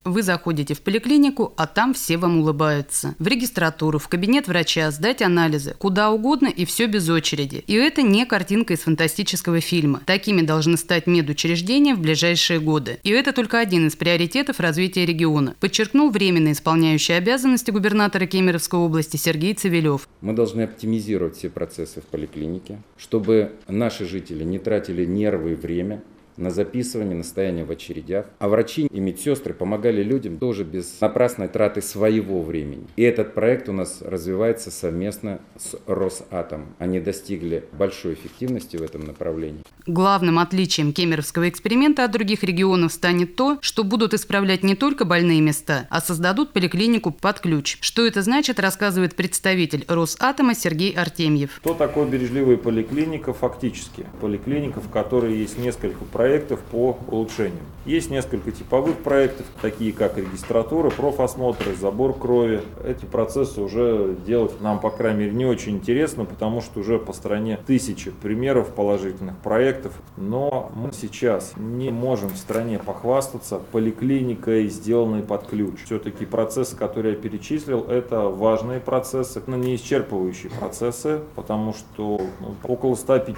Вы заходите в поликлинику, а там все вам улыбаются. В регистратуру, в кабинет врача, сдать анализы, куда угодно и все без очереди. И это не картинка из фантастического фильма. Такими должны стать медучреждения в ближайшие годы. И это только один из приоритетов развития региона, подчеркнул временно исполняющий обязанности губернатора Кемеровской области Сергей Цивилев. Мы должны оптимизировать все процессы в поликлинике, чтобы наши жители не тратили нервы и время на записывание, на стояние в очередях. А врачи и медсестры помогали людям тоже без напрасной траты своего времени. И этот проект у нас развивается совместно с Росатомом. Они достигли большой эффективности в этом направлении. Главным отличием кемеровского эксперимента от других регионов станет то, что будут исправлять не только больные места, а создадут поликлинику под ключ. Что это значит, рассказывает представитель Росатома Сергей Артемьев. Что такое бережливая поликлиника фактически? Поликлиника, в которой есть несколько проектов по улучшению. Есть несколько типовых проектов, такие как регистратура, профосмотры, забор крови. Эти процессы уже делать нам, по крайней мере, не очень интересно, потому что уже по стране тысячи примеров положительных проектов. Но мы сейчас не можем в стране похвастаться поликлиникой, сделанной под ключ. Все-таки процессы, которые я перечислил, это важные процессы, но не исчерпывающие процессы, потому что около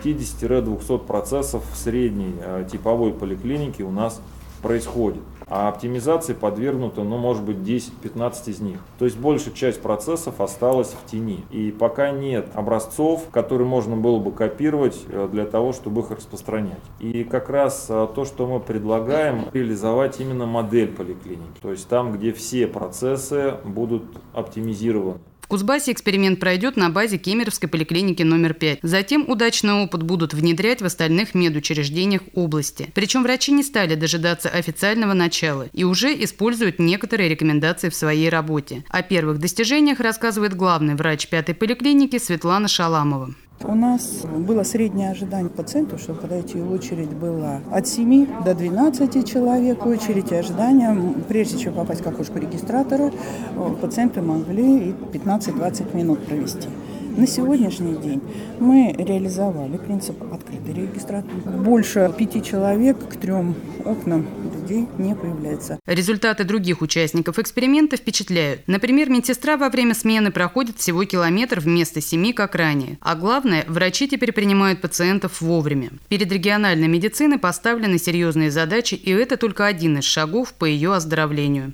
150-200 процессов в средней типовой поликлинике у нас происходит. А оптимизации подвергнуто, может быть, 10-15 из них. То есть большая часть процессов осталась в тени. И пока нет образцов, которые можно было бы копировать для того, чтобы их распространять. И как раз то, что мы предлагаем, реализовать именно модель поликлиники. То есть там, где все процессы будут оптимизированы. В Кузбассе эксперимент пройдет на базе Кемеровской поликлиники номер 5. Затем удачный опыт будут внедрять в остальных медучреждениях области. Причем врачи не стали дожидаться официального начала и уже используют некоторые рекомендации в своей работе. О первых достижениях рассказывает главный врач 5-й поликлиники Светлана Шаламова. У нас было среднее ожидание пациентов, чтобы подойти в очередь было от 7 до 12 человек. Очередь и ожидания, прежде чем попасть к окошку регистратора, пациенты могли 15-20 минут провести. На сегодняшний день мы реализовали принцип открытой регистратуры. Больше 5 человек к 3 окнам людей не появляется. Результаты других участников эксперимента впечатляют. Например, медсестра во время смены проходит всего километр вместо 7, как ранее. А главное, врачи теперь принимают пациентов вовремя. Перед региональной медициной поставлены серьезные задачи, и это только один из шагов по ее оздоровлению.